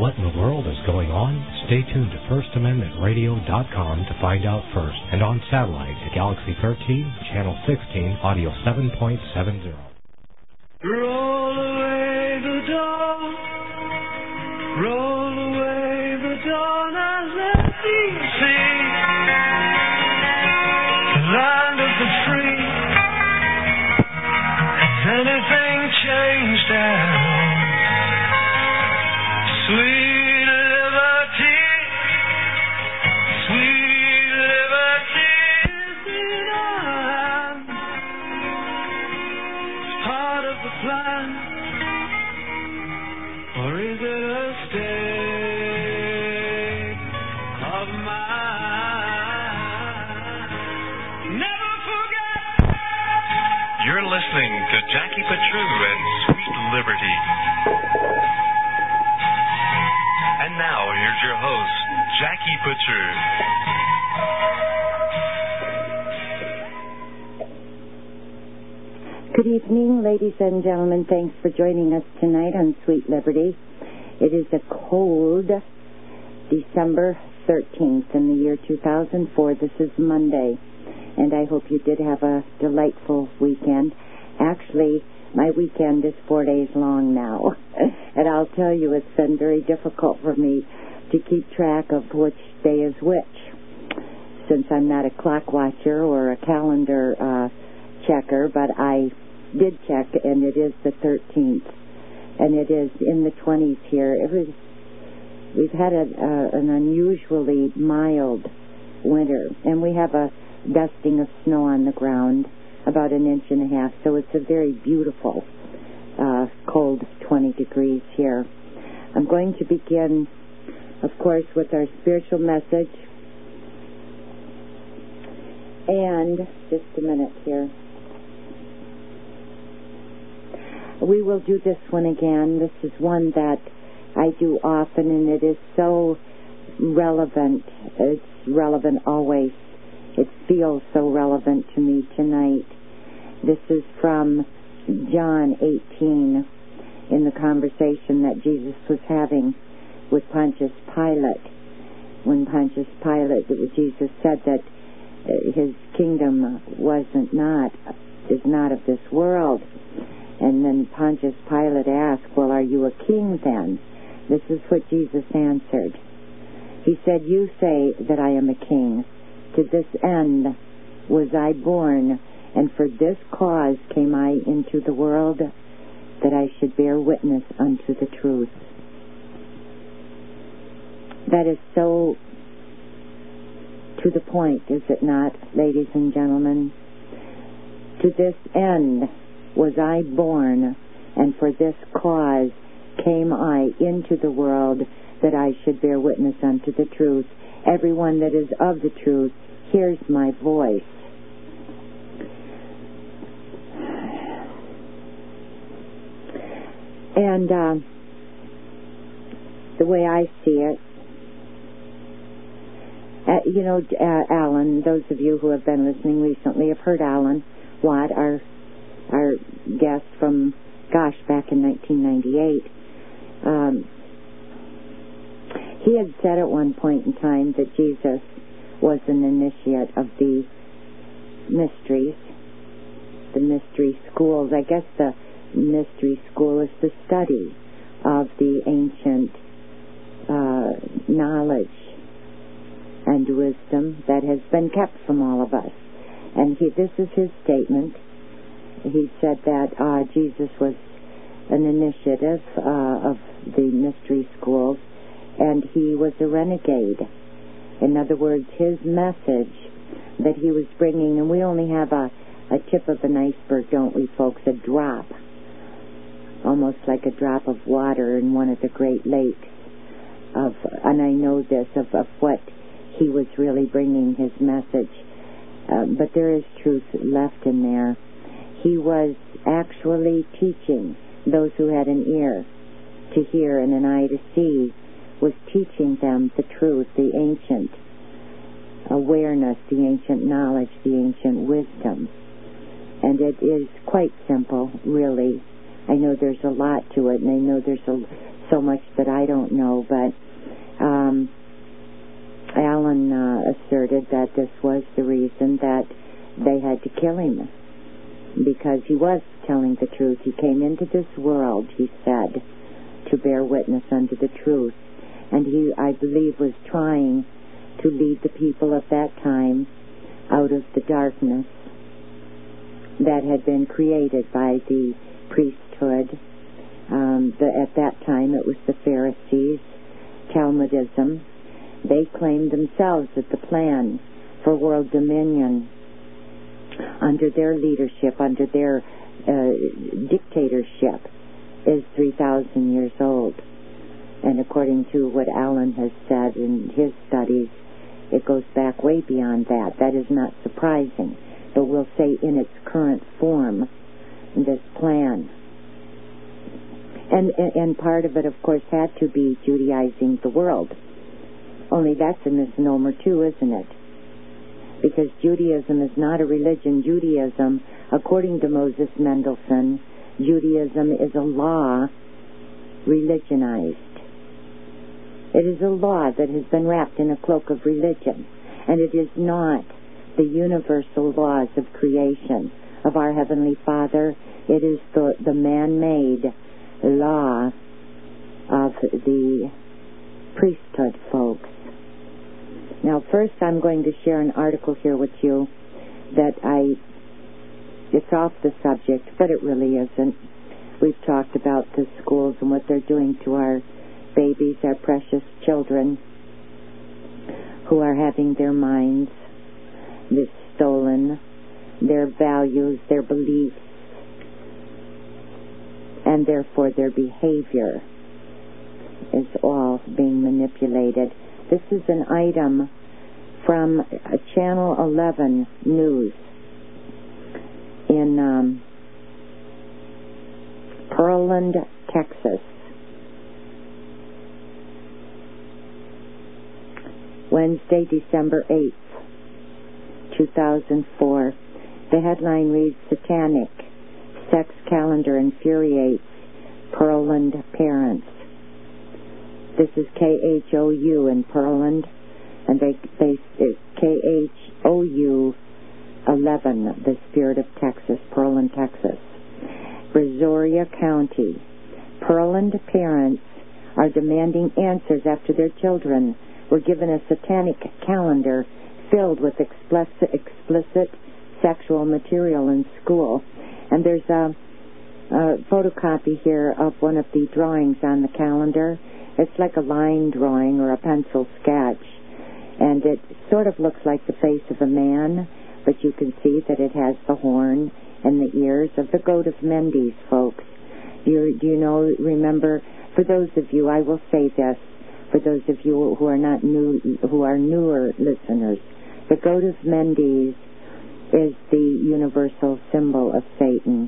what in the world is going on? Stay tuned to FirstAmendmentRadio.com to find out first, and on satellite at Galaxy 13, Channel 16, Audio 7.70. Roll away the dawn, roll away the dawn, and let me see the land of the free. Has anything changed now? Sweet liberty, sweet liberty is in our hands. It's part of the plan, or is it a state of mind? Never forget. You're listening to Jackie Petru and Sweet Liberty. And now, here's your host, Jackie Petru. Good evening, ladies and gentlemen. Thanks for joining us tonight on Sweet Liberty. It is a cold December 13th in the year 2004. This is Monday, and I hope you did have a delightful weekend. Actually, my weekend is 4 days long now, and I'll tell you it's been very difficult for me to keep track of which day is which, since I'm not a clock watcher or a calendar checker, but I did check, and it is the 13th, and it is in the 20s here. We've had an unusually mild winter, and we have a dusting of snow on the ground, about 1.5 inches, so it's a very beautiful cold 20 degrees here. I'm going to begin, of course, with our spiritual message, and just a minute here. We will do this one again. This is one that I do often, and it is so relevant. It's relevant always. It feels so relevant to me tonight. This is from John 18, in the conversation that Jesus was having with Pontius Pilate. When Pontius Pilate, Jesus said that his kingdom is not of this world. And then Pontius Pilate asked, well, are you a king then? This is what Jesus answered. He said, you say that I am a king. To this end was I born, and for this cause came I into the world, that I should bear witness unto the truth. That is so to the point, is it not, ladies and gentlemen? To this end was I born, and for this cause came I into the world, that I should bear witness unto the truth. Everyone that is of the truth hears my voice. And the way I see it, Alan, those of you who have been listening recently have heard Alan Watt, our guest from, back in 1998. He had said at one point in time that Jesus was an initiate of the mysteries, the mystery schools. I guess the mystery school is the study of the ancient knowledge and wisdom that has been kept from all of us. And this is his statement. He said that Jesus was an initiative of the mystery schools, and he was a renegade. In other words, his message that he was bringing, and we only have a tip of an iceberg, don't we, folks? A drop, almost like a drop of water in one of the Great Lakes. And I know this, of what he was really bringing, his message. But there is truth left in there. He was actually teaching those who had an ear to hear and an eye to see, was teaching them the truth, the ancient awareness, the ancient knowledge, the ancient wisdom. And it is quite simple, really. I know there's a lot to it, and I know there's so much that I don't know, but Alan asserted that this was the reason that they had to kill him, because he was telling the truth. He came into this world, he said, to bear witness unto the truth. And he, I believe, was trying to lead the people of that time out of the darkness that had been created by the priesthood. At that time, it was the Pharisees, Talmudism. They claimed themselves that the plan for world dominion under their leadership, under their dictatorship, is 3,000 years old. And according to what Alan has said in his studies, it goes back way beyond that. That is not surprising. But we'll say in its current form, this plan. And part of it, of course, had to be Judaizing the world. Only that's a misnomer too, isn't it? Because Judaism is not a religion. Judaism, according to Moses Mendelssohn, Judaism is a law religionized. It is a law that has been wrapped in a cloak of religion. And it is not the universal laws of creation of our Heavenly Father. It is the man-made law of the priesthood folks. Now, first I'm going to share an article here with you that it's off the subject, but it really isn't. We've talked about the schools and what they're doing to our babies, our precious children, who are having their minds stolen, their values, their beliefs, and therefore their behavior is all being manipulated. This is an item from Channel 11 News in Pearland, Texas. Wednesday, December 8th, 2004. The headline reads, Satanic Sex Calendar Infuriates Pearland Parents. This is KHOU in Pearland, and KHOU 11, the Spirit of Texas, Pearland, Texas. Brazoria County. Pearland parents are demanding answers after their children were given a satanic calendar filled with explicit sexual material in school. And there's a photocopy here of one of the drawings on the calendar. It's like a line drawing or a pencil sketch. And it sort of looks like the face of a man, but you can see that it has the horn and the ears of the goat of Mendes, folks. Do you know, remember, for those of you, I will say this, for those of you who are not new, who are newer listeners, the goat of Mendes is the universal symbol of Satan.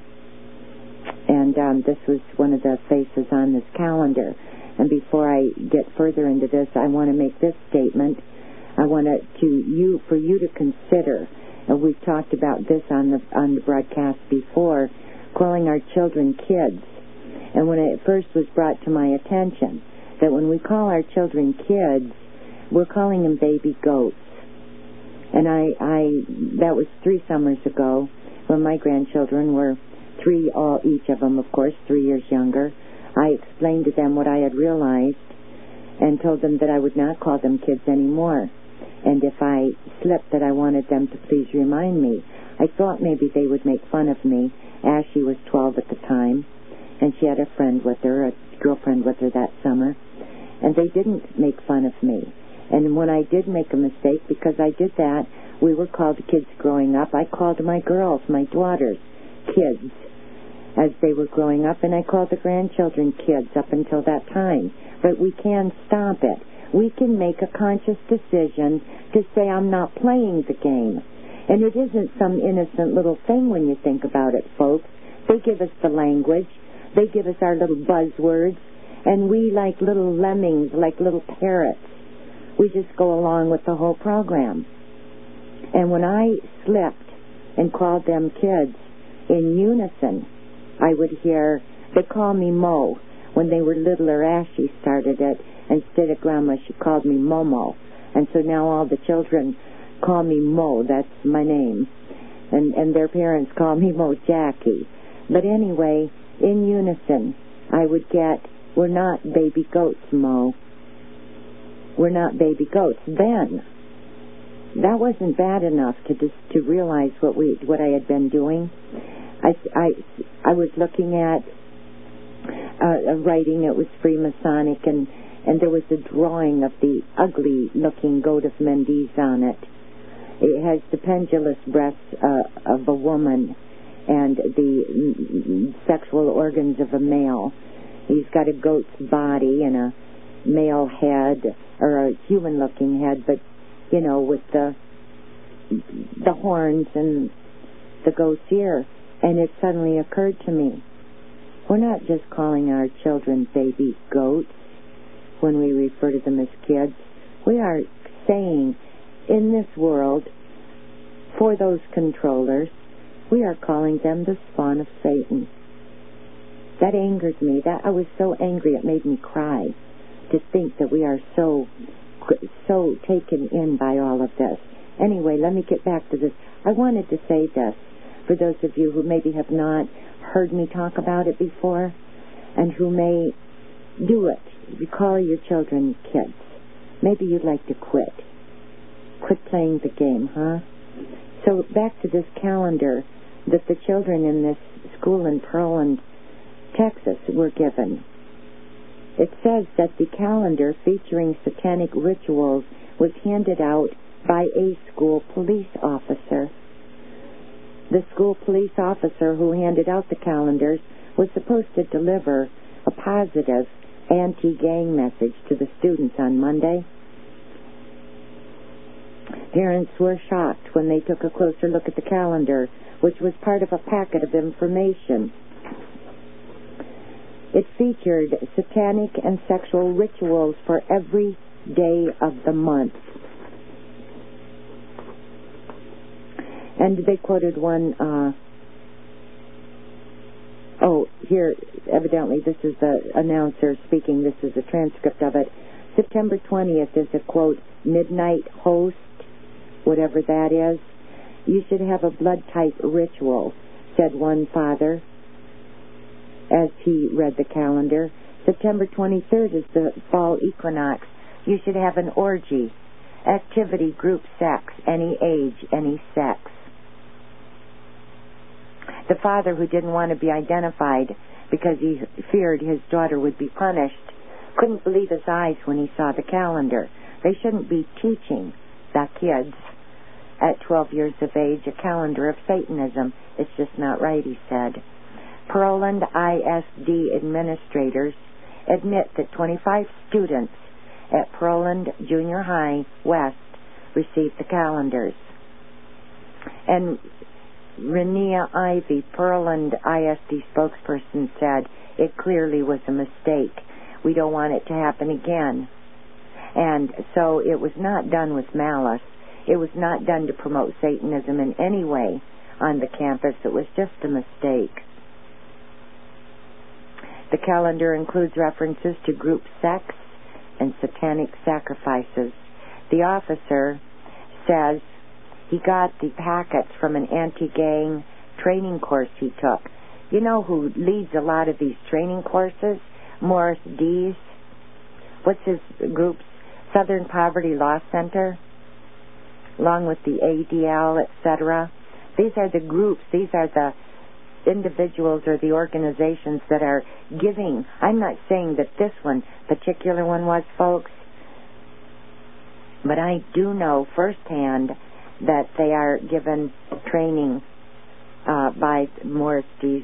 And this was one of the faces on this calendar. And before I get further into this, I want to make this statement. I want for you to consider, and we've talked about this on the broadcast before, calling our children kids. And when it first was brought to my attention that when we call our children kids, we're calling them baby goats. And that was 3 summers ago when my grandchildren were 3, each of them, of course, 3 years younger. I explained to them what I had realized and told them that I would not call them kids anymore. And if I slipped, that I wanted them to please remind me. I thought maybe they would make fun of me. Ashley was 12 at the time, and she had a friend with her, a girlfriend with her that summer. And they didn't make fun of me. And when I did make a mistake, because I did that, we were called kids growing up. I called my girls, my daughters, kids as they were growing up, and I called the grandchildren kids up until that time. But we can stop it. We can make a conscious decision to say, I'm not playing the game. And it isn't some innocent little thing when you think about it, folks. They give us the language. They give us our little buzzwords. And we, like little lemmings, like little parrots, we just go along with the whole program. And when I slipped and called them kids in unison, I would hear, they call me Mo. When they were littler, Ashley started it. Instead of Grandma, she called me Momo. And so now all the children call me Mo. That's my name. And their parents call me Mo Jackie. But anyway, in unison, I would get, we're not baby goats, Mo. We're not baby goats. Then, that wasn't bad enough to realize what I had been doing. I was looking at a writing. It was Freemasonic, and there was a drawing of the ugly-looking goat of Mendes on it. It has the pendulous breasts of a woman and the sexual organs of a male. He's got a goat's body and a male head, or a human-looking head, but, with the horns and the goat's ear. And it suddenly occurred to me, we're not just calling our children baby goats when we refer to them as kids. We are saying, in this world, for those controllers, we are calling them the spawn of Satan. That angered me. I was so angry it made me cry to think that we are so taken in by all of this. Anyway, let me get back to this. I wanted to say this for those of you who maybe have not heard me talk about it before and who may do it. You call your children kids. Maybe you'd like to quit. Quit playing the game, huh? So back to this calendar that the children in this school in Pearland, Texas, were given. It says that the calendar featuring satanic rituals was handed out by a school police officer. The school police officer who handed out the calendars was supposed to deliver a positive anti-gang message to the students on Monday. Parents were shocked when they took a closer look at the calendar, which was part of a packet of information. It featured satanic and sexual rituals for every day of the month. And they quoted one, here, evidently this is the announcer speaking, this is a transcript of it. September 20th is a, quote, midnight host, whatever that is. You should have a blood-type ritual, said one father as he read the calendar. September 23rd is the fall equinox. You should have an orgy, activity, group sex, any age, any sex. The father, who didn't want to be identified because he feared his daughter would be punished, couldn't believe his eyes when he saw the calendar. They shouldn't be teaching the kids at 12 years of age a calendar of Satanism. It's just not right, he said. Pearland ISD administrators admit that 25 students at Pearland Junior High West received the calendars. And Renea Ivy, Pearland ISD spokesperson, said it clearly was a mistake. We don't want it to happen again. And so it was not done with malice. It was not done to promote Satanism in any way on the campus. It was just a mistake. The calendar includes references to group sex and satanic sacrifices. The officer says he got the packets from an anti-gang training course he took. You know who leads a lot of these training courses? Morris Dees. What's his group's Southern Poverty Law Center, along with the ADL, etc. These are the groups, these are the individuals or the organizations that are giving. I'm not saying that this particular one was, folks, but I do know firsthand that they are given training by Morris Dees,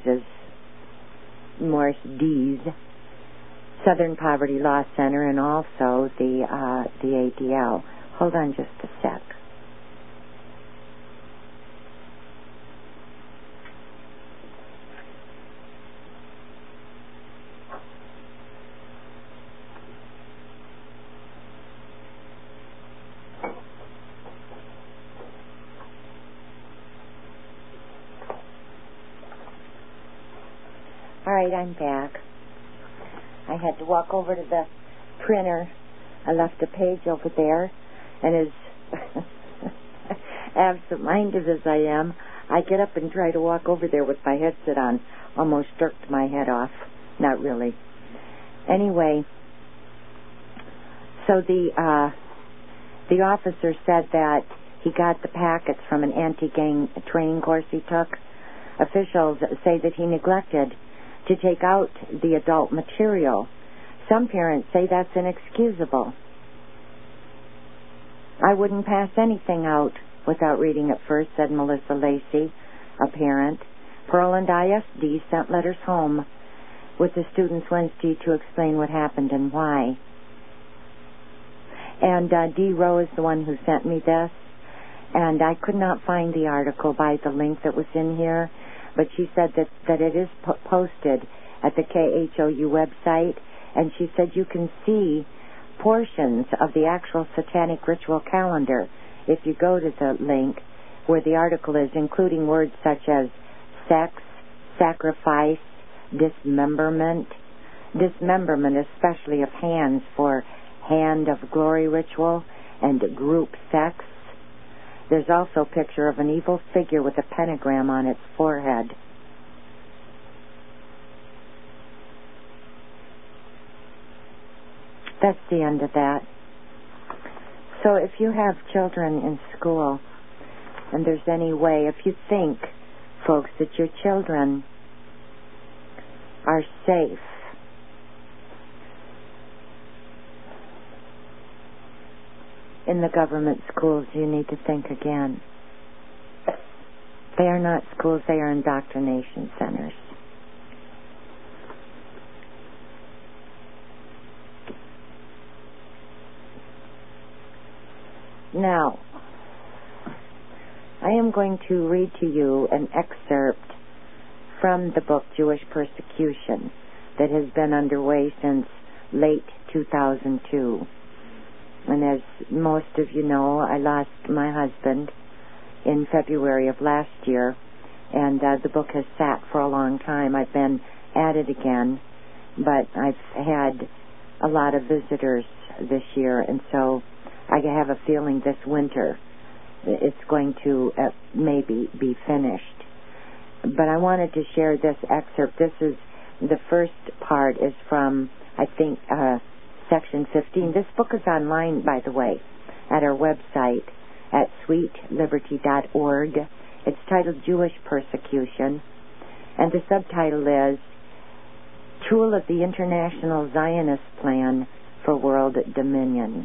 Southern Poverty Law Center, and also the ADL. Hold on just a sec. All right, I'm back. I had to walk over to the printer. I left a page over there, and as absent-minded as I am, I get up and try to walk over there with my headset on. Almost jerked my head off. Not really. Anyway, so the officer said that he got the packets from an anti-gang training course he took. Officials say that he neglected to take out the adult material. Some parents say that's inexcusable. I wouldn't pass anything out without reading it first, said Melissa Lacey, a parent. Pearland ISD sent letters home with the students Wednesday to explain what happened and why. And Dee Rowe is the one who sent me this, and I could not find the article by the link that was in here, but she said that it is posted at the KHOU website, and she said you can see portions of the actual satanic ritual calendar if you go to the link where the article is, including words such as sex, sacrifice, dismemberment, especially of hands for hand of glory ritual, and group sex. There's also a picture of an evil figure with a pentagram on its forehead. That's the end of that. So if you have children in school, and there's any way, if you think, folks, that your children are safe, in the government schools, you need to think again. They are not schools, they are indoctrination centers. Now, I am going to read to you an excerpt from the book Jewish Persecution that has been underway since late 2002. And as most of you know, I lost my husband in February of last year, and the book has sat for a long time. I've been at it again, but I've had a lot of visitors this year, and so I have a feeling this winter it's going to maybe be finished. But I wanted to share this excerpt. This is the first part is from, I think, Section 15. This book is online, by the way, at our website at sweetliberty.org. It's titled Jewish Persecution, and the subtitle is Tool of the International Zionist Plan for World Dominion.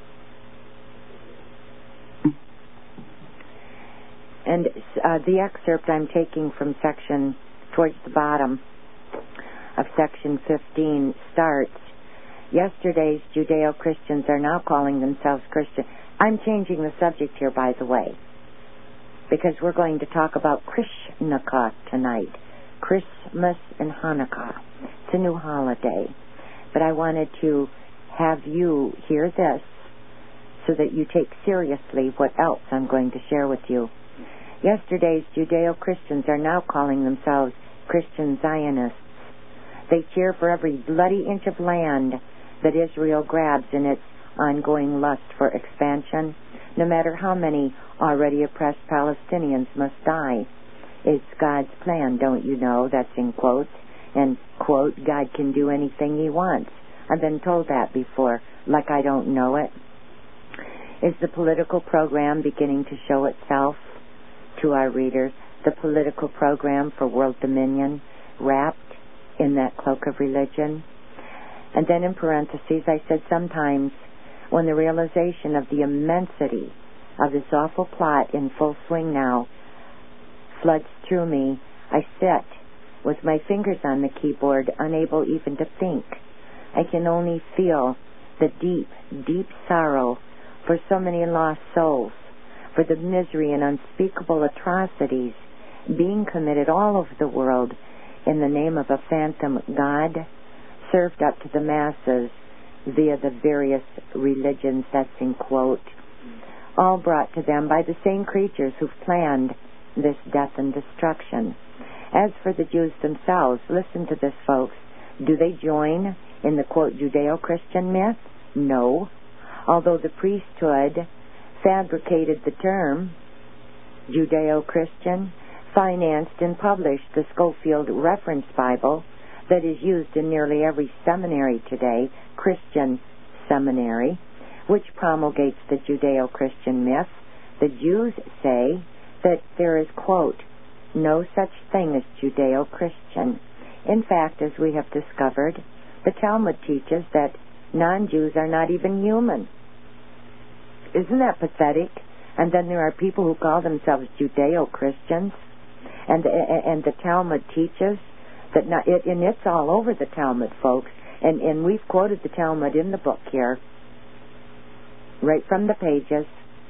And the excerpt I'm taking from section, towards the bottom of Section 15, starts, yesterday's Judeo-Christians are now calling themselves Christian. I'm changing the subject here, by the way, because we're going to talk about Krishnakat tonight. Christmas and Hanukkah. It's a new holiday. But I wanted to have you hear this so that you take seriously what else I'm going to share with you. Yesterday's Judeo-Christians are now calling themselves Christian Zionists. They cheer for every bloody inch of land that Israel grabs in its ongoing lust for expansion, no matter how many already oppressed Palestinians must die. It's God's plan, don't you know? That's in quotes. And, quote, God can do anything he wants. I've been told that before, like I don't know it. Is the political program beginning to show itself to our readers? The political program for world dominion wrapped in that cloak of religion? And then in parentheses, I said sometimes when the realization of the immensity of this awful plot in full swing now floods through me, I sit with my fingers on the keyboard, unable even to think. I can only feel the deep, deep sorrow for so many lost souls, for the misery and unspeakable atrocities being committed all over the world in the name of a phantom God served up to the masses via the various religions, that's in quote, all brought to them by the same creatures who've planned this death and destruction. As for the Jews themselves, listen to this, folks. Do they join in the, quote, Judeo-Christian myth? No. Although the priesthood fabricated the term Judeo-Christian, financed and published the Scofield Reference Bible that is used in nearly every seminary today, Christian seminary, which promulgates the Judeo-Christian myth, the Jews say that there is, quote, no such thing as Judeo-Christian. In fact, as we have discovered, the Talmud teaches that non-Jews are not even human. Isn't that pathetic? And then there are people who call themselves Judeo-Christians, and the Talmud teaches that and it's all over the Talmud, folks, and we've quoted the Talmud in the book here, right from the pages.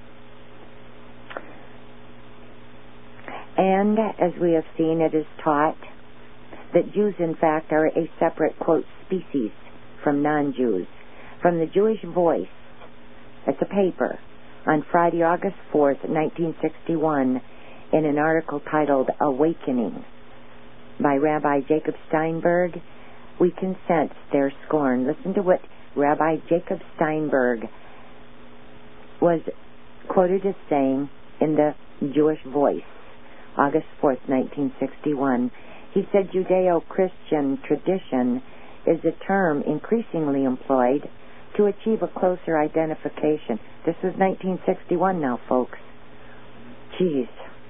And as we have seen, it is taught that Jews, in fact, are a separate, quote, species from non-Jews. From the Jewish Voice, it's a paper, on Friday, August 4th, 1961, in an article titled Awakening by Rabbi Jacob Steinberg, we can sense their scorn. Listen to what Rabbi Jacob Steinberg was quoted as saying in the Jewish Voice, August 4th, 1961. He said, Judeo-Christian tradition is a term increasingly employed to achieve a closer identification. This was 1961 now, folks. Jeez.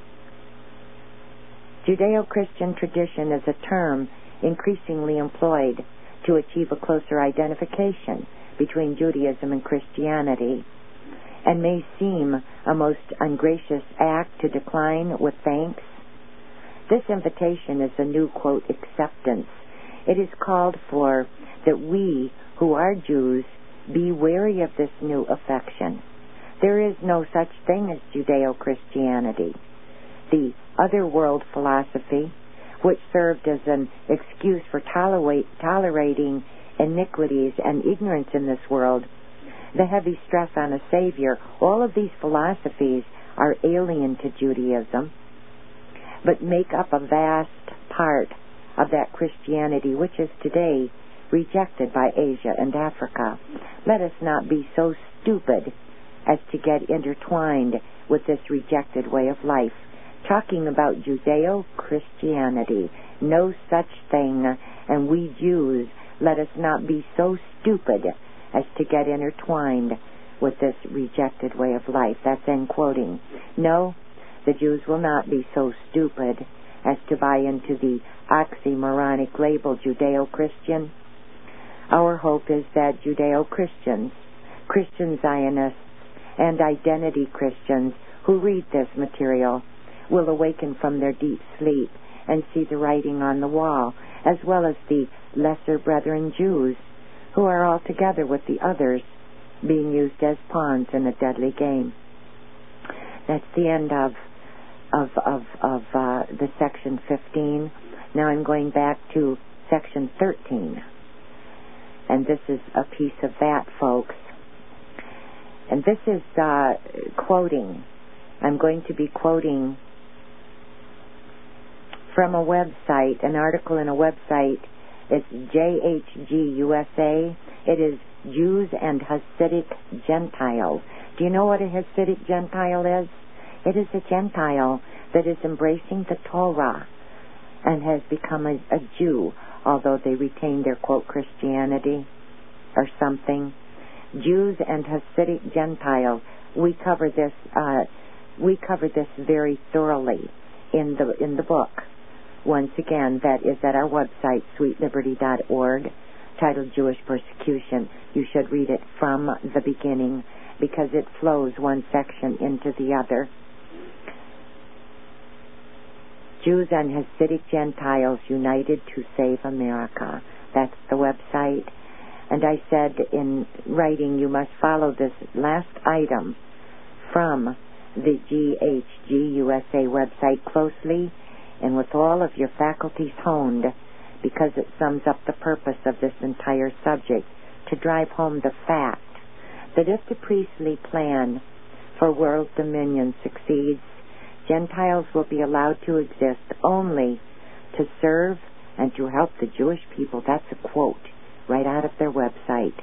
Judeo-Christian tradition is a term increasingly employed to achieve a closer identification between Judaism and Christianity, and may seem a most ungracious act to decline with thanks. This invitation is a new, quote, acceptance. It is called for that we, who are Jews, be wary of this new affection. There is no such thing as Judeo-Christianity. The other-world philosophy, which served as an excuse for tolerating iniquities and ignorance in this world, the heavy stress on a Savior, all of these philosophies are alien to Judaism, but make up a vast part of that Christianity which is today rejected by Asia and Africa. Let us not be so stupid as to get intertwined with this rejected way of life. Talking about Judeo-Christianity, no such thing, and we Jews, let us not be so stupid as to get intertwined with this rejected way of life. That's end quoting. No, the Jews will not be so stupid as to buy into the oxymoronic label Judeo-Christian. Our hope is that Judeo-Christians, Christian Zionists, and identity Christians who read this material will awaken from their deep sleep and see the writing on the wall, as well as the lesser brethren Jews who are all together with the others being used as pawns in a deadly game. That's the end of the section 15. Now I'm going back to section 13. And this is a piece of that, folks. And this is quoting. I'm going to be quoting from a website, an article in a website. It's JHG USA. It is Jews and Hasidic Gentiles. Do you know what a Hasidic Gentile is? It is a Gentile that is embracing the Torah and has become a Jew, although they retain their, quote, Christianity or something. Jews and Hasidic Gentiles. We cover this very thoroughly in the book. Once again, that is at our website, sweetliberty.org, titled Jewish Persecution. You should read it from the beginning because it flows one section into the other. Jews and Hasidic Gentiles united to save America. That's the website. And I said in writing, you must follow this last item from the GHG USA website closely and with all of your faculties honed, because it sums up the purpose of this entire subject, to drive home the fact that if the priestly plan for world dominion succeeds, Gentiles will be allowed to exist only to serve and to help the Jewish people. That's a quote right out of their website.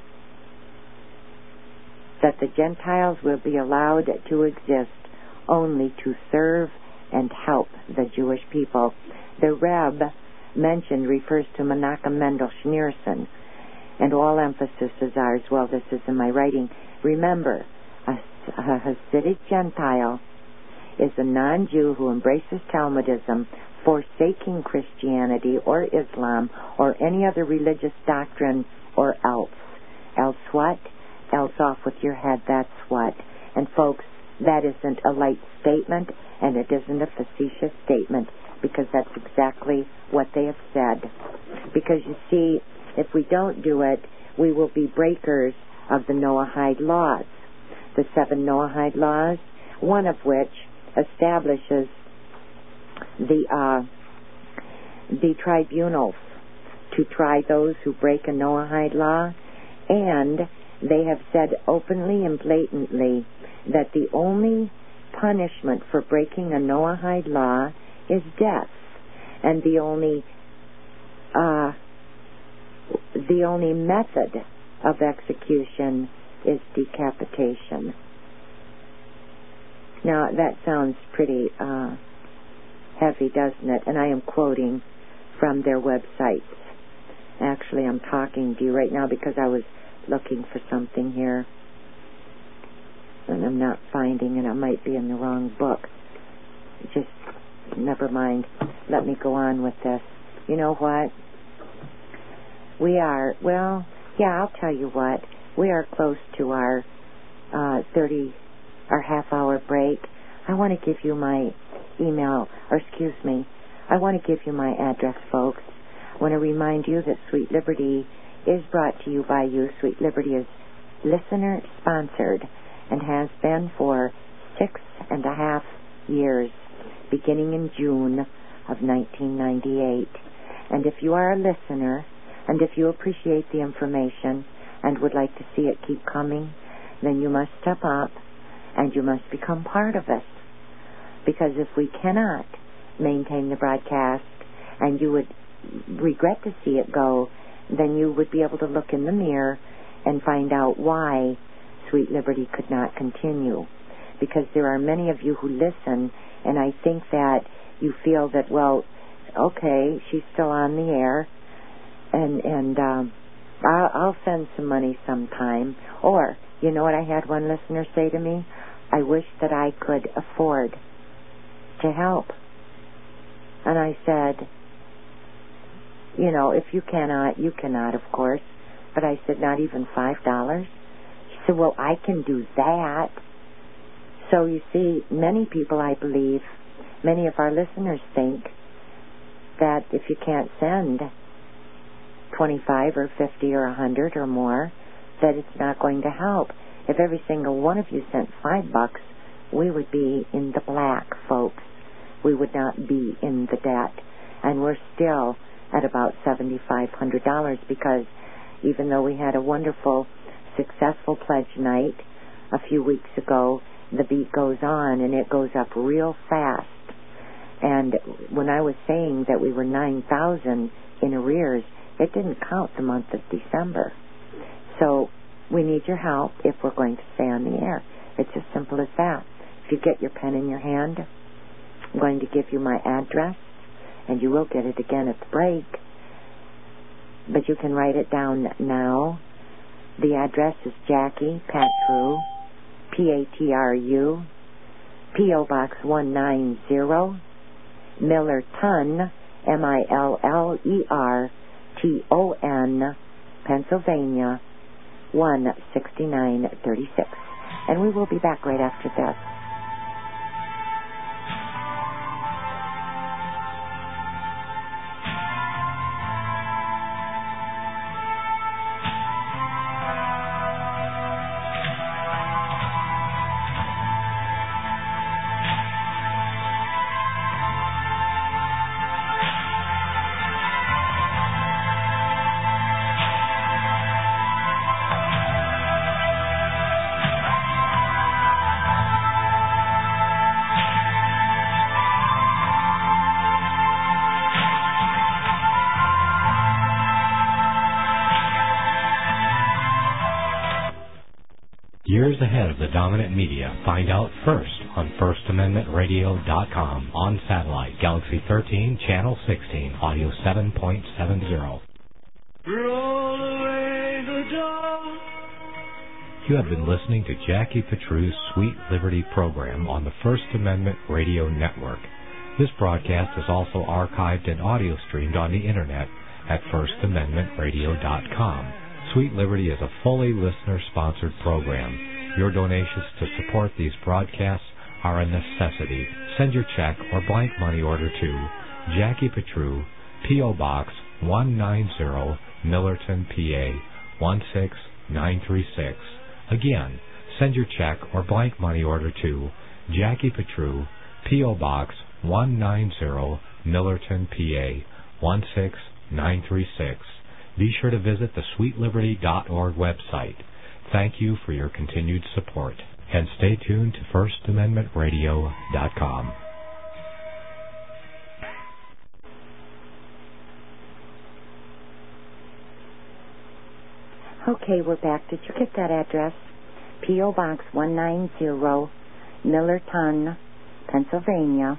That the Gentiles will be allowed to exist only to serve and help the Jewish people. The Reb mentioned refers to Menachem Mendel Schneerson, and all emphasis is ours. Well, this is in my writing. Remember, a Hasidic Gentile is a non-Jew who embraces Talmudism, forsaking Christianity or Islam or any other religious doctrine, or else. Else what? Else off with your head, that's what. And folks, that isn't a light statement, and it isn't a facetious statement, because that's exactly what they have said. Because you see, if we don't do it, we will be breakers of the Noahide laws. The 7 Noahide laws, one of which establishes the tribunals to try those who break a Noahide law, and they have said openly and blatantly that the only punishment for breaking a Noahide law is death, and the only method of execution is decapitation. Now, that sounds pretty heavy, doesn't it? And I am quoting from their websites. Actually, I'm talking to you right now because I was looking for something here, and I'm not finding it. I might be in the wrong book. Just never mind. Let me go on with this. You know what? We are, well, yeah, I'll tell you what. We are close to our half-hour break. I want to give you my email, or excuse me, I want to give you my address, folks. I want to remind you that Sweet Liberty is brought to you by you. Sweet Liberty is listener-sponsored and has been for 6.5 years, beginning in June of 1998. And if you are a listener, and if you appreciate the information and would like to see it keep coming, then you must step up and you must become part of us. Because if we cannot maintain the broadcast and you would regret to see it go, then you would be able to look in the mirror and find out why Sweet Liberty could not continue. Because there are many of you who listen, and I think that you feel that, well, okay, she's still on the air, and I'll send some money sometime. Or, you know what I had one listener say to me? I wish that I could afford to help. And I said, you know, if you cannot, you cannot, of course. But I said, not even $5? She said, well, I can do that. So you see, many people, I believe, many of our listeners think that if you can't send 25 or 50 or 100 or more, that it's not going to help. If every single one of you sent $5, we would be in the black, folks. We would not be in the debt. And we're still at about $7,500 because even though we had a wonderful, successful pledge night a few weeks ago, the beat goes on and it goes up real fast. And when I was saying that we were 9,000 in arrears, it didn't count the month of December. So we need your help if we're going to stay on the air. It's as simple as that. If you get your pen in your hand, I'm going to give you my address, and you will get it again at the break. But you can write it down now. The address is Jackie Patru, P-A-T-R-U, P.O. Box 190, Millerton, M-I-L-L-E-R-T-O-N, Pennsylvania, 16936. And we will be back right after this. Years ahead of the dominant media, find out first on FirstAmendmentRadio.com, on satellite, Galaxy 13, Channel 16, Audio 7.70. Roll away the dawn. You have been listening to Jackie Petrue's Sweet Liberty program on the First Amendment Radio Network. This broadcast is also archived and audio streamed on the Internet at FirstAmendmentRadio.com. Sweet Liberty is a fully listener-sponsored program. Your donations to support these broadcasts are a necessity. Send your check or blank money order to Jackie Petrue, P.O. Box 190, Millerton, PA 16936. Again, send your check or blank money order to Jackie Petrue, P.O. Box 190, Millerton, PA 16936. Be sure to visit the sweetliberty.org website. Thank you for your continued support. And stay tuned to FirstAmendmentRadio.com. Okay, we're back. Did you get that address? P.O. Box 190, Millerton, Pennsylvania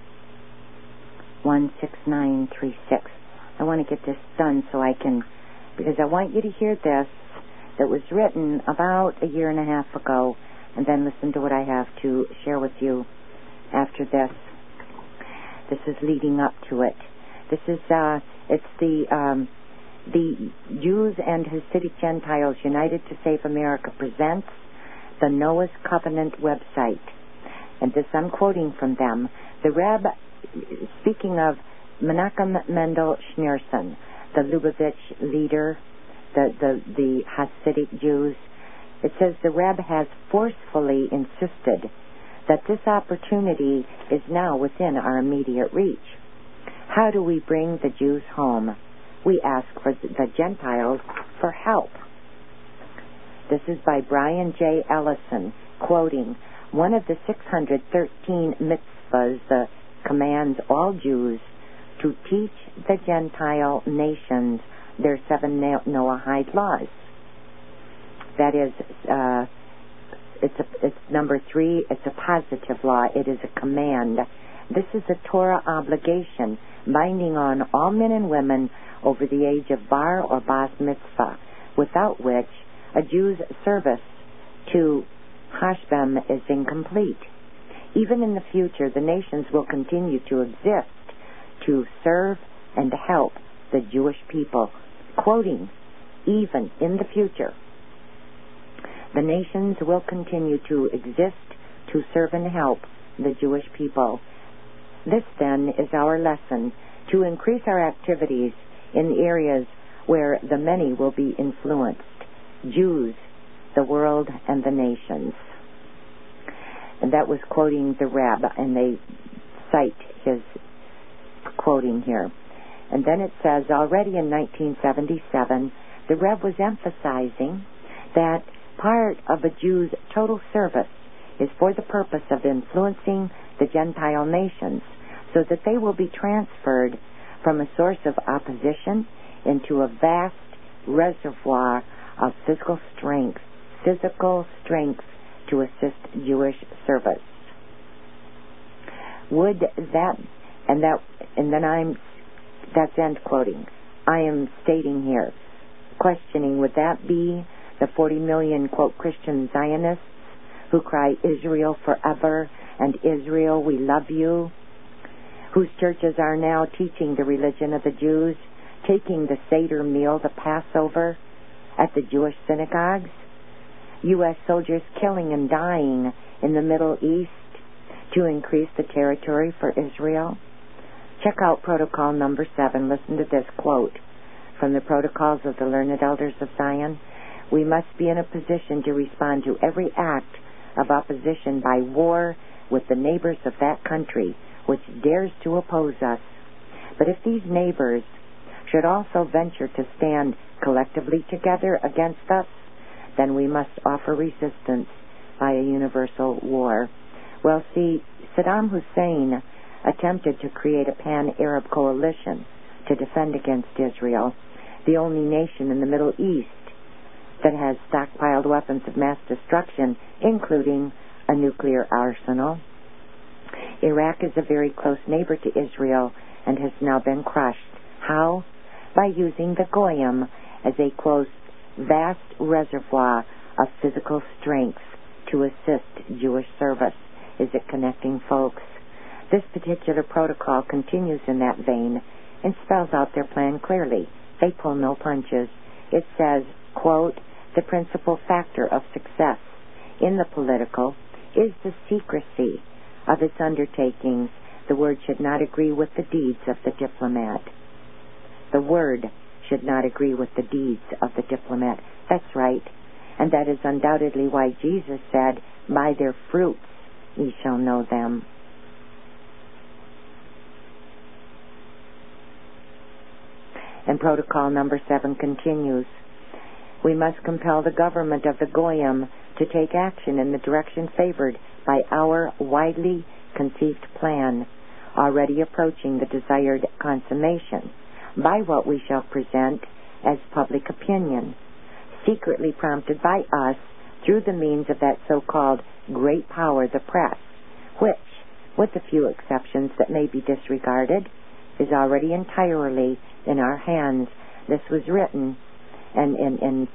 16936. I want to get this done so I can, because I want you to hear this that was written about a year and a half ago, and then listen to what I have to share with you after this. This is leading up to it. This is, it's the Jews and Hasidic Gentiles United to Save America presents the Noah's Covenant website. And this, I'm quoting from them. The Reb, speaking of Menachem Mendel Schneerson, the Lubavitch leader, the Hasidic Jews, it says the Reb has forcefully insisted that this opportunity is now within our immediate reach. How do we bring the Jews home? We ask for the Gentiles for help. This is by Brian J. Ellison, quoting, one of the 613 mitzvahs that commands all Jews to teach the Gentile nations their 7 Noahide laws. That is, it's number 3. It's a positive law. It is a command. This is a Torah obligation binding on all men and women over the age of bar or bas mitzvah, without which a Jew's service to Hashbem is incomplete. Even in the future, the nations will continue to exist to serve and help the Jewish people. Quoting, even in the future, the nations will continue to exist to serve and help the Jewish people. This, then, is our lesson, to increase our activities in areas where the many will be influenced: Jews, the world, and the nations. And that was quoting the Reb, and they cite his quoting here. And then it says, already in 1977, the Reb was emphasizing that part of a Jew's total service is for the purpose of influencing the Gentile nations so that they will be transferred from a source of opposition into a vast reservoir of physical strength to assist Jewish service. Would that, that's end quoting. I am stating here, questioning, would that be the 40 million, quote, Christian Zionists who cry Israel forever and Israel we love you, whose churches are now teaching the religion of the Jews, taking the Seder meal, the Passover, at the Jewish synagogues? U.S. soldiers killing and dying in the Middle East to increase the territory for Israel? Check out Protocol number 7. Listen to this quote from the Protocols of the Learned Elders of Zion. We must be in a position to respond to every act of opposition by war with the neighbors of that country which dares to oppose us. But if these neighbors should also venture to stand collectively together against us, then we must offer resistance by a universal war. Well, see, Saddam Hussein attempted to create a pan-Arab coalition to defend against Israel, the only nation in the Middle East that has stockpiled weapons of mass destruction, including a nuclear arsenal. Iraq is a very close neighbor to Israel and has now been crushed. How? By using the Goyim as a, quote, vast reservoir of physical strength to assist Jewish service. Is it connecting folks? This particular protocol continues in that vein and spells out their plan clearly. They pull no punches. It says, quote, the principal factor of success in the political is the secrecy of its undertakings. The word should not agree with the deeds of the diplomat. The word should not agree with the deeds of the diplomat. That's right. And that is undoubtedly why Jesus said, by their fruits ye shall know them. And protocol number 7 continues. We must compel the government of the Goyim to take action in the direction favored by our widely conceived plan, already approaching the desired consummation, by what we shall present as public opinion, secretly prompted by us through the means of that so-called great power, the press, which, with a few exceptions that may be disregarded, is already entirely in our hands. This was written and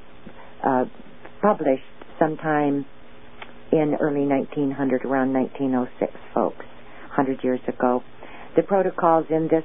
published sometime in early 1900, around 1906, folks, 100 years ago. The protocols in this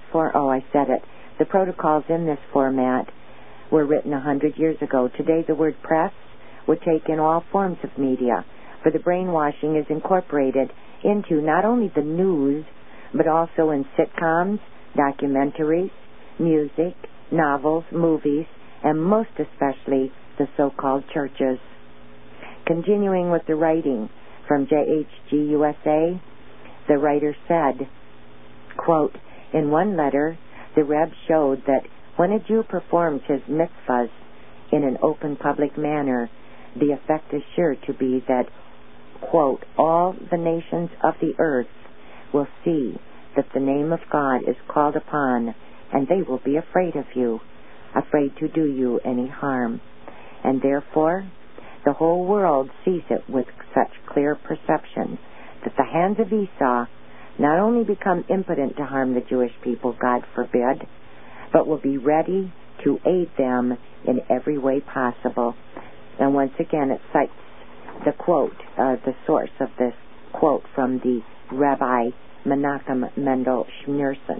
The protocols in this format were written 100 years ago. Today, the word press would take in all forms of media, for the brainwashing is incorporated into not only the news, but also in sitcoms, documentaries, music, novels, movies, and most especially the so-called churches. Continuing with the writing from JHG USA, the writer said, quote, in one letter, the Reb showed that when a Jew performs his mitzvahs in an open public manner, the effect is sure to be that, quote, all the nations of the earth will see that the name of God is called upon, and they will be afraid of you, afraid to do you any harm. And therefore, the whole world sees it with such clear perception that the hands of Esau not only become impotent to harm the Jewish people, God forbid, but will be ready to aid them in every way possible. And once again, it cites the quote, the source of this quote from the Rabbi Menachem Mendel Schneerson.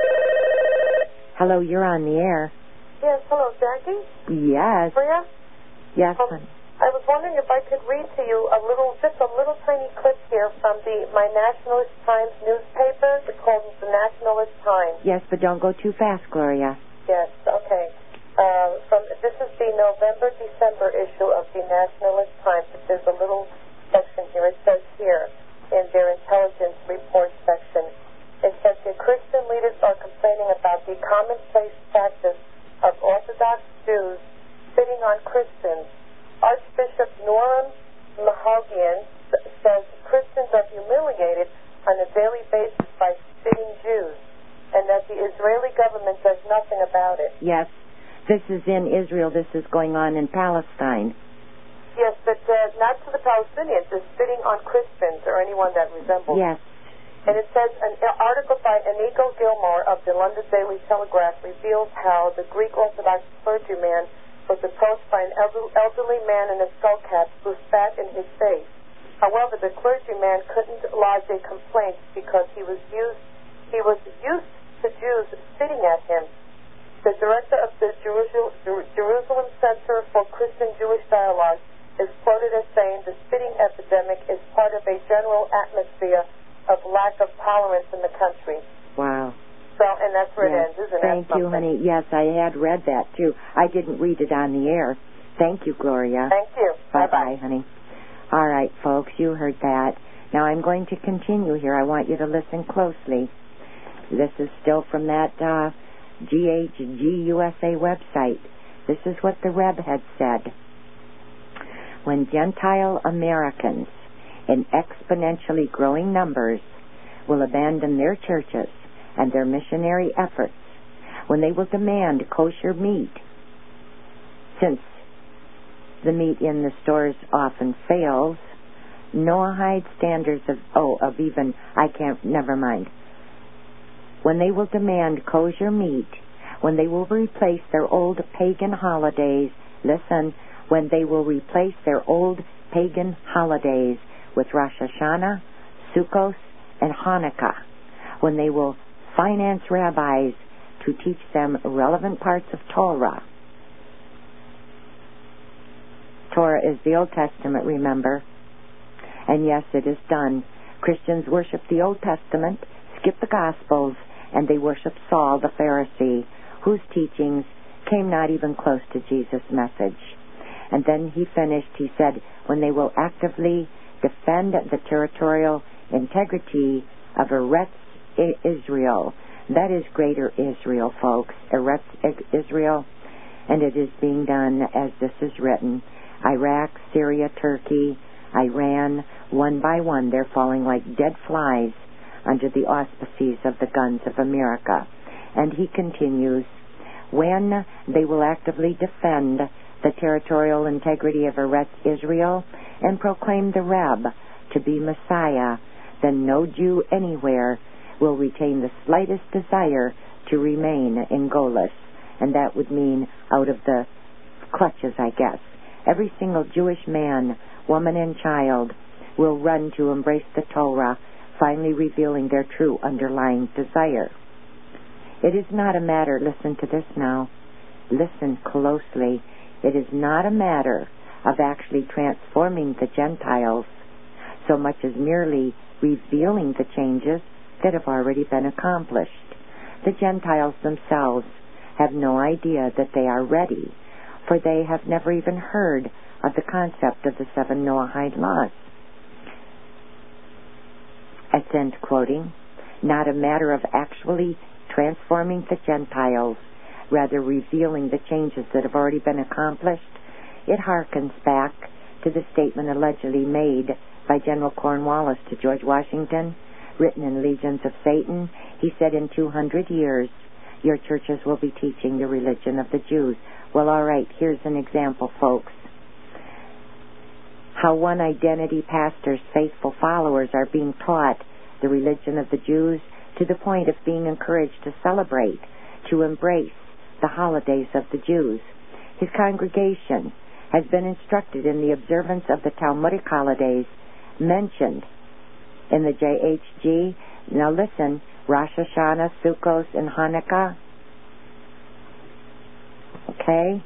Hello, you're on the air. Yes, hello, Jackie? Yes. Maria? Yes, honey. I was wondering if I could read to you just a little tiny clip here from My Nationalist Times newspaper. It's called the Nationalist Times. Yes, but don't go too fast, Gloria. Yes, okay. This is the November-December issue of the Nationalist Times. There's a little section here. It says here, in their intelligence report section, it says the Christian leaders are complaining about the commonplace practice of Orthodox Jews spitting on Christians. Archbishop Noram Mahogian says Christians are humiliated on a daily basis by spitting Jews, and that the Israeli government does nothing about it. Yes, this is in Israel. This is going on in Palestine. Yes, but not to the Palestinians. They're spitting on Christians or anyone that resembles. Yes. And it says an article by Inigo Gilmore of the London Daily Telegraph reveals how the Greek Orthodox clergyman was approached by an elderly man in a skull cap who spat in his face. However, the clergyman couldn't lodge a complaint because he was used to Jews spitting at him. The director of the Jerusalem Center for Christian Jewish Dialogue is quoted as saying the spitting epidemic is part of a general atmosphere of lack of tolerance in the country. Wow. So, and that's where it ends, isn't it? Thank you, honey. Yes, I had read that, too. I didn't read it on the air. Thank you, Gloria. Thank you. Bye-bye, honey. All right, folks, you heard that. Now I'm going to continue here. I want you to listen closely. This is still from that GHG USA website. This is what the Reb had said. When Gentile Americans in exponentially growing numbers will abandon their churches and their missionary efforts, when they will demand kosher meat, since the meat in the stores often fails, Noahide standards never mind. When they will demand kosher meat, when they will replace their old pagan holidays, listen, when they will replace their old pagan holidays with Rosh Hashanah, Sukkot, and Hanukkah, when they will finance rabbis to teach them relevant parts of Torah. Torah is the Old Testament, remember? And yes, it is done. Christians worship the Old Testament, skip the Gospels, and they worship Saul the Pharisee, whose teachings came not even close to Jesus' message. And then he finished, he said, when they will actively defend the territorial integrity of Eretz Israel. That is Greater Israel, folks. Eretz Israel. And it is being done as this is written. Iraq, Syria, Turkey, Iran, one by one, they're falling like dead flies under the auspices of the guns of America. And he continues, when they will actively defend the territorial integrity of Eretz Israel and proclaim the Reb to be Messiah, then no Jew anywhere will retain the slightest desire to remain in Golis. And that would mean out of the clutches, I guess. Every single Jewish man, woman, and child will run to embrace the Torah, finally revealing their true underlying desire. It is not a matter, listen to this now, listen closely, it is not a matter of actually transforming the Gentiles so much as merely revealing the changes that have already been accomplished. The Gentiles themselves have no idea that they are ready, for they have never even heard of the concept of the 7 Noahide laws. That's end quoting. Not a matter of actually transforming the Gentiles, rather revealing the changes that have already been accomplished. It harkens back to the statement allegedly made by General Cornwallis to George Washington, written in Legions of Satan. He said, in 200 years, your churches will be teaching the religion of the Jews. Well, all right, here's an example, folks. How one identity pastor's faithful followers are being taught the religion of the Jews to the point of being encouraged to celebrate, to embrace the holidays of the Jews. His congregation has been instructed in the observance of the Talmudic holidays mentioned in the JHG. Now listen, Rosh Hashanah, Sukkot, and Hanukkah. Okay?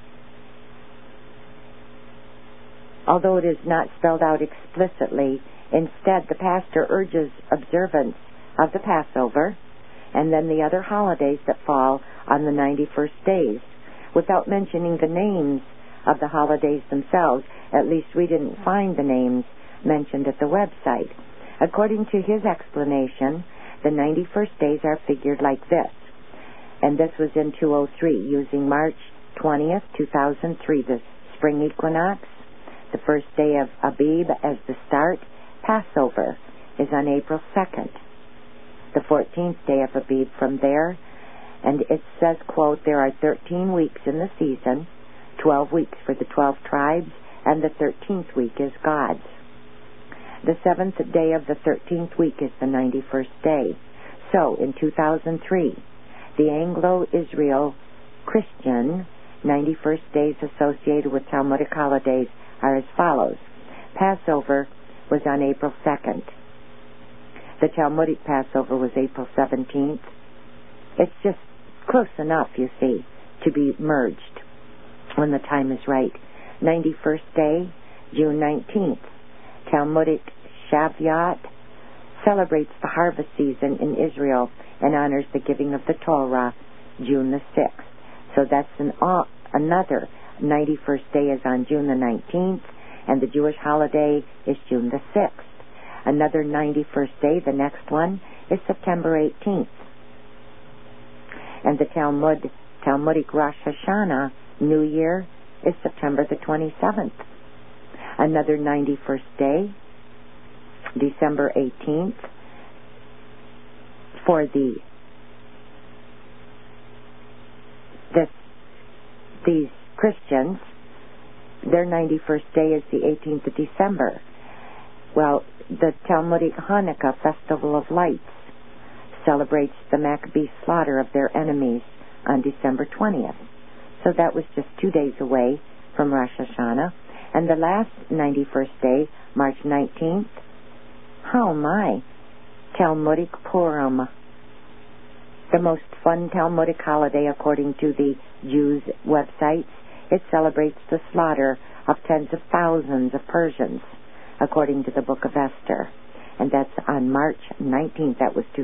Although it is not spelled out explicitly, instead the pastor urges observance of the Passover and then the other holidays that fall on the 91st days, without mentioning the names of the holidays themselves. At least we didn't find the names mentioned at the website. According to his explanation, the 91st days are figured like this. And this was in 203, using March 20th, 2003, the spring equinox. The first day of Abib as the start. Passover is on April 2nd. The 14th day of Abib from there. And it says, quote, there are 13 weeks in the season, 12 weeks for the 12 tribes, and the 13th week is God's. The 7th day of the 13th week is the 91st day. So, in 2003, the Anglo-Israel Christian 91st days associated with Talmudic holidays are as follows. Passover was on April 2nd. The Talmudic Passover was April 17th. It's just close enough, you see, to be merged when the time is right. 91st day, June 19th. Talmudic Shavuot celebrates the harvest season in Israel and honors the giving of the Torah, June the 6th. So that's another 91st day is on June the 19th, and the Jewish holiday is June the 6th. Another 91st day, the next one, is September 18th. And the Talmudic Rosh Hashanah, New Year, is September the 27th. Another 91st day, December 18th, for these Christians, their 91st day is the 18th of December. Well, the Talmudic Hanukkah Festival of Lights celebrates the Maccabee slaughter of their enemies on December 20th. So that was just 2 days away from Rosh Hashanah. And the last 91st day, March 19th, oh my, Talmudic Purim, the most fun Talmudic holiday according to the Jews' websites. It celebrates the slaughter of tens of thousands of Persians, according to the Book of Esther. And that's on March 19th. That was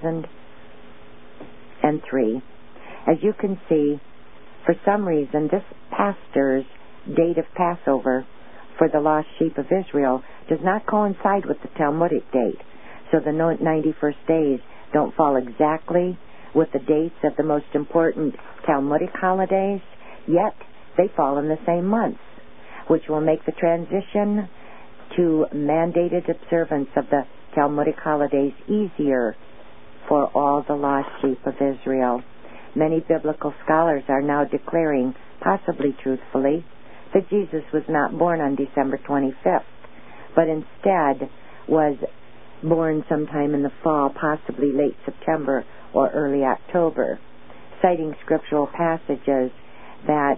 2003. As you can see, for some reason, this pastor's date of Passover for the lost sheep of Israel does not coincide with the Talmudic date. So the 91st days don't fall exactly with the dates of the most important Talmudic holidays, yet they fall in the same months, which will make the transition to mandated observance of the Talmudic holidays easier for all the lost sheep of Israel. Many biblical scholars are now declaring, possibly truthfully, that Jesus was not born on December 25th, but instead was born sometime in the fall, possibly late September or early October, citing scriptural passages that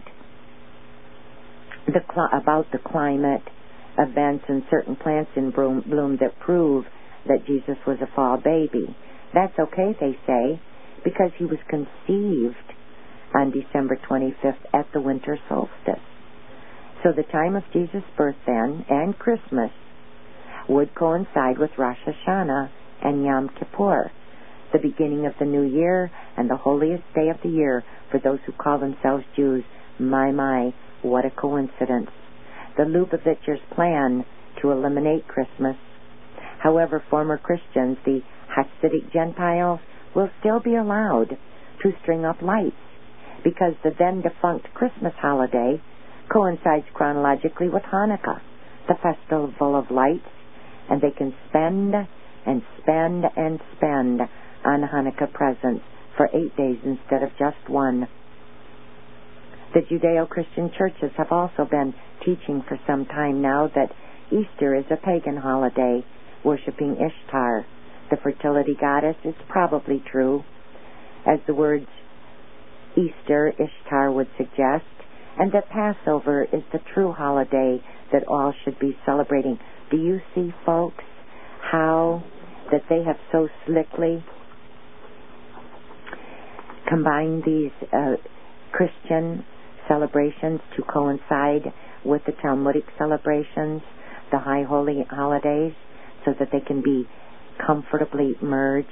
about the climate, events, and certain plants in bloom that prove that Jesus was a fall baby. That's okay, they say, because he was conceived on December 25th at the winter solstice. So the time of Jesus' birth then and Christmas would coincide with Rosh Hashanah and Yom Kippur, the beginning of the new year and the holiest day of the year for those who call themselves Jews. My, what a coincidence. The Lubavitchers' plan to eliminate Christmas. However, former Christians, the Hasidic Gentiles, will still be allowed to string up lights because the then-defunct Christmas holiday coincides chronologically with Hanukkah, the festival of lights, and they can spend and spend and spend on Hanukkah presents for 8 days instead of just one. The Judeo-Christian churches have also been teaching for some time now that Easter is a pagan holiday, worshiping Ishtar, the fertility goddess. It's probably true, as the words Easter, Ishtar would suggest, and that Passover is the true holiday that all should be celebrating. Do you see, folks, how that they have so slickly combined these Christian celebrations to coincide with the Talmudic celebrations, the high holy holidays, so that they can be comfortably merged?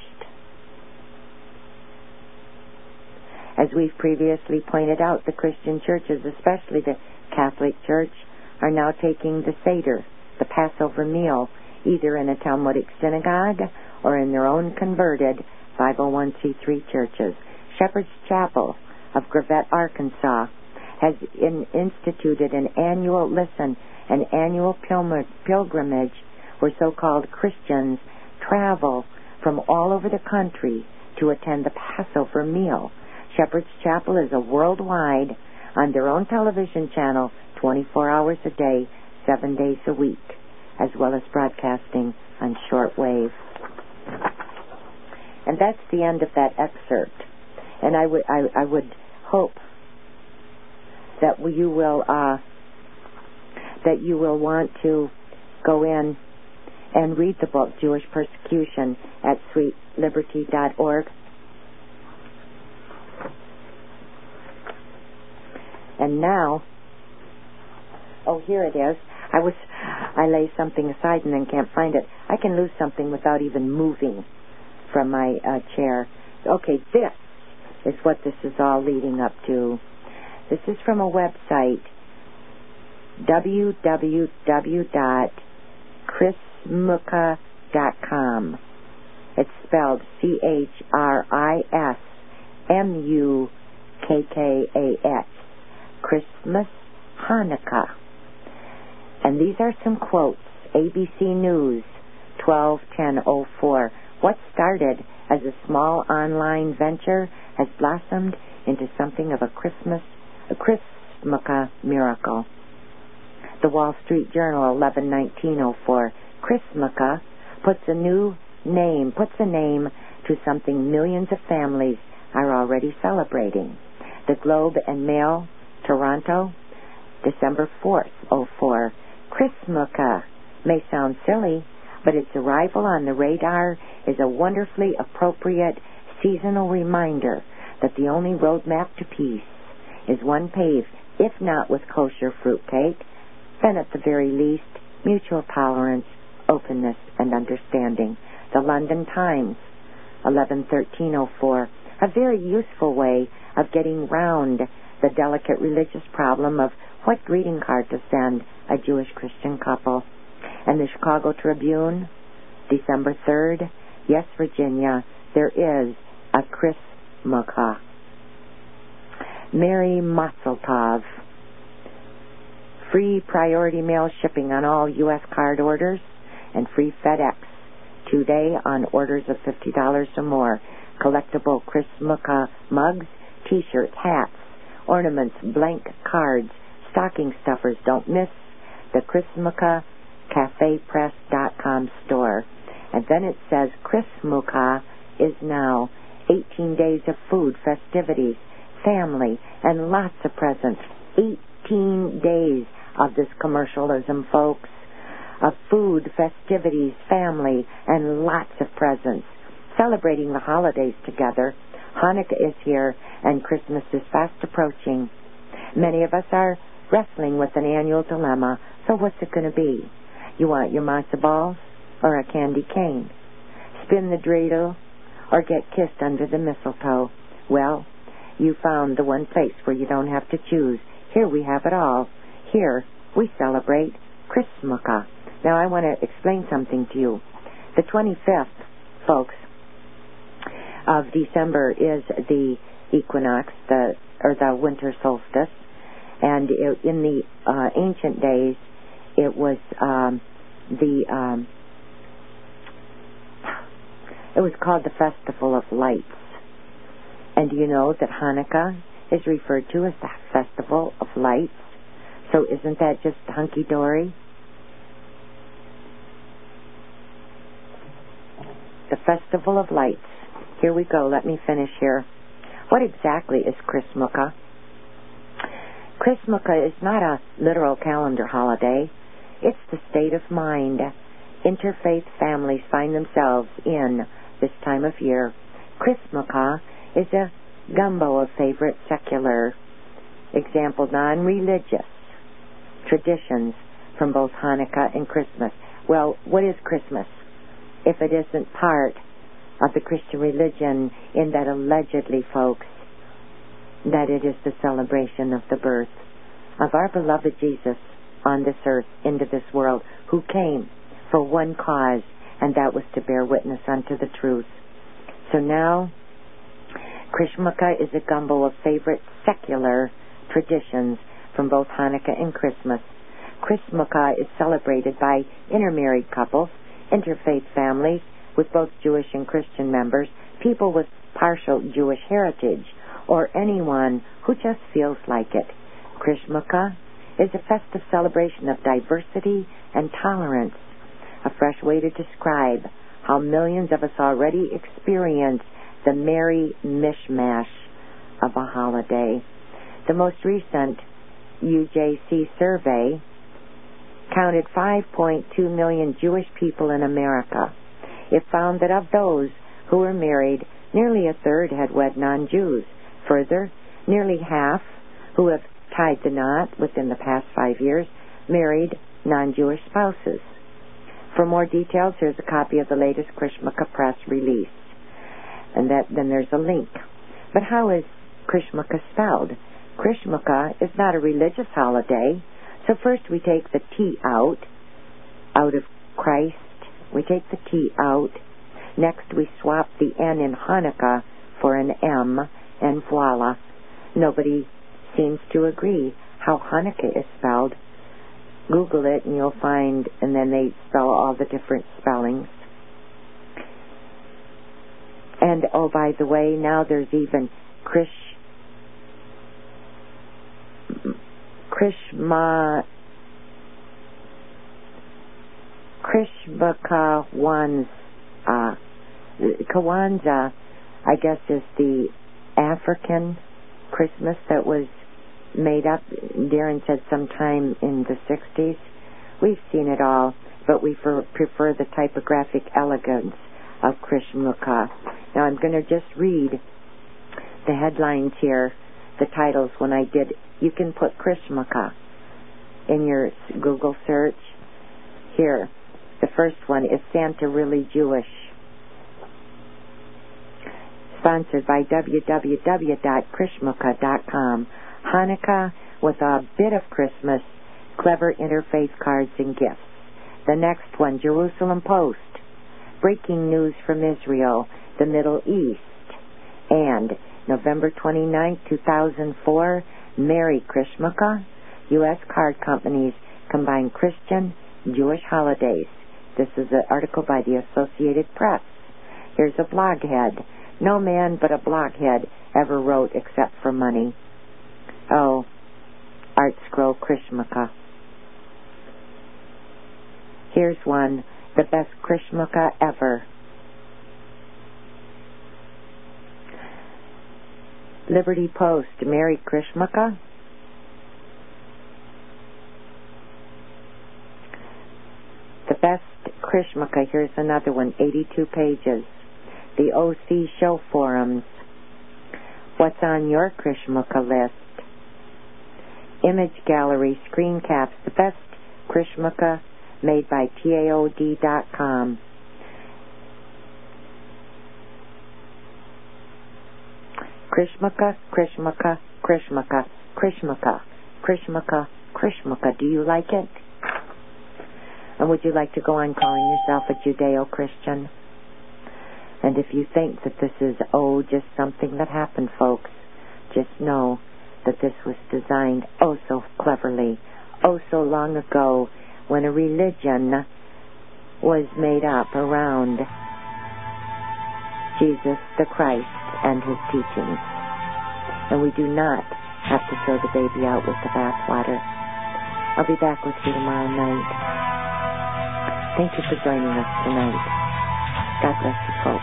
As we've previously pointed out, the Christian churches, especially the Catholic Church, are now taking the Seder, the Passover meal, either in a Talmudic synagogue or in their own converted 501c3 churches. Shepherd's Chapel of Gravette, Arkansas, has instituted an annual pilgrimage where so-called Christians travel from all over the country to attend the Passover meal. Shepherd's Chapel is a worldwide, on their own television channel, 24 hours a day, 7 days a week, as well as broadcasting on shortwave. And that's the end of that excerpt. And I would hope that you will want to go in and read the book Jewish Persecution at sweetliberty.org. And now, oh, here it is. I lay something aside and then can't find it. I can lose something without even moving from my chair. Okay, this is what this is all leading up to. This is from a website, www.chrismukka.com. It's spelled CHRISMUKKAX. Christmas, Hanukkah. And these are some quotes. ABC News, 12/10/04. What started as a small online venture has blossomed into something of a Chrismukka miracle. The Wall Street Journal, 11/19/04. Chrismukkah puts a name to something millions of families are already celebrating. The Globe and Mail, Toronto, December 4th, 04. Chrismukkah may sound silly, but its arrival on the radar is a wonderfully appropriate seasonal reminder that the only roadmap to peace is one paved, if not with kosher fruitcake, then at the very least, mutual tolerance, openness, and understanding. The London Times, 11/13/04. A very useful way of getting round the delicate religious problem of what greeting card to send a Jewish-Christian couple. And the Chicago Tribune, December 3rd. Yes, Virginia, there is a Chrismukkah. Merry Mazel Tov. Free priority mail shipping on all U.S. card orders and free FedEx today on orders of $50 or more. Collectible Chrismukkah mugs, T-shirts, hats, ornaments, blank cards, stocking stuffers. Don't miss the Chrismukkah CafePress.com store. And then it says Chrismukkah is now 18 days of food, festivities, family, and lots of presents. 18 days of this commercialism, folks, of food, festivities, family, and lots of presents. Celebrating the holidays together. Hanukkah is here, and Christmas is fast approaching. Many of us are wrestling with an annual dilemma. So what's it going to be? You want your matzo balls or a candy cane? Spin the dreidel or get kissed under the mistletoe? Well, you found the one place where you don't have to choose. Here we have it all. Here we celebrate Chrismukkah. Now I want to explain something to you. The 25th, folks, of December is the equinox, the winter solstice, and in the ancient days, it was it was called the Festival of Lights. And do you know that Hanukkah is referred to as the Festival of Lights? So isn't that just hunky-dory? The Festival of Lights. Here we go. Let me finish here. What exactly is Chrismukkah? Chrismukkah is not a literal calendar holiday. It's the state of mind interfaith families find themselves in this time of year. Chrismukkah is a gumbo of favorite secular, example non-religious traditions from both Hanukkah and Christmas. Well, what is Christmas if it isn't part of the Christian religion, in that allegedly, folks, that it is the celebration of the birth of our beloved Jesus on this earth into this world, who came for one cause, and that was to bear witness unto the truth. So now, Chrismukkah is a gumbo of favorite secular traditions from both Hanukkah and Christmas. Chrismukkah is celebrated by intermarried couples, interfaith families with both Jewish and Christian members, people with partial Jewish heritage, or anyone who just feels like it. Chrismukkah is a festive celebration of diversity and tolerance, a fresh way to describe how millions of us already experience the merry mishmash of a holiday. The most recent UJC survey counted 5.2 million Jewish people in America. It found that of those who were married, nearly a third had wed non-Jews. Further, nearly half who have tied the knot within the past 5 years married non-Jewish spouses. For more details, here's a copy of the latest Chrismukkah press release. And then there's a link. But how is Chrismukkah spelled? Chrismukkah is not a religious holiday. So first we take the T out of Christ. We take the T out. Next we swap the N in Hanukkah for an M, and voila. Nobody seems to agree how Hanukkah is spelled. Google it and you'll find, and then they spell all the different spellings. And oh, by the way, now there's even Kwanzaa, I guess, is the African Christmas that was made up. Darren said sometime in the 60s. We've seen it all, but we prefer the typographic elegance of Krishmukha. Now I'm going to just read the headlines here, the titles. When I did, you can put Krishmukha in your Google search. Here, the first one, is Santa really Jewish? Sponsored by www.krishmukha.com. Hanukkah with a bit of Christmas, clever interfaith cards and gifts. The next one, Jerusalem Post. Breaking news from Israel, the Middle East. And November 29, 2004, Merry Krishmukha. U.S. card companies combine Christian, Jewish holidays. This is an article by the Associated Press. Here's a blog head. No man but a blockhead ever wrote except for money. Oh, Art Scroll Krishmukha. Here's one, the best Krishmukha ever. Liberty Post, Merry Krishmukha. The best Krishmukha, here's another one, 82 pages. The OC Show Forums. What's on your Krishmukha list? Image Gallery Screen Caps, the best Krishmukha made by TAOD.com. Krishmukha, Krishmukha, Krishmukha, Krishmukha, Krishmukha, Krishmukha. Do you like it? And would you like to go on calling yourself a Judeo-Christian? And if you think that this is, just something that happened, folks, just know that this was designed so cleverly, so long ago, when a religion was made up around Jesus the Christ and his teachings. And we do not have to throw the baby out with the bathwater. I'll be back with you tomorrow night. Thank you for joining us tonight. God bless you, folks.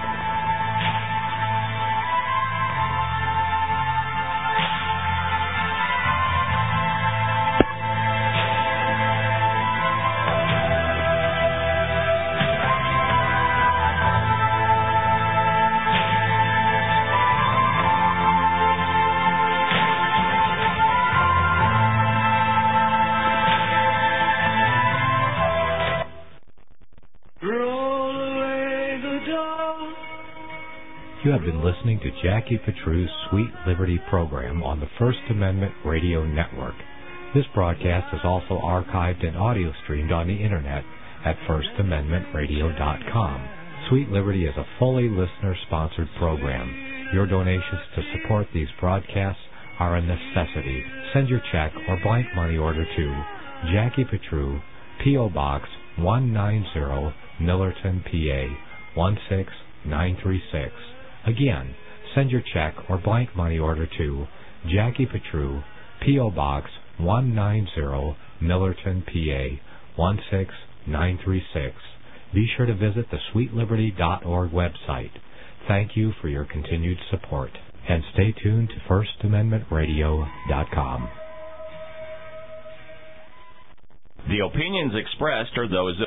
You have been listening to Jackie Petrue's Sweet Liberty program on the First Amendment Radio Network. This broadcast is also archived and audio streamed on the Internet at firstamendmentradio.com. Sweet Liberty is a fully listener-sponsored program. Your donations to support these broadcasts are a necessity. Send your check or blank money order to Jackie Petrue, P.O. Box 190, Millerton, PA 16936. Again, send your check or blank money order to Jackie Petrue, P.O. Box 190, Millerton, PA 16936. Be sure to visit the sweetliberty.org website. Thank you for your continued support. And stay tuned to firstamendmentradio.com. The opinions expressed are those of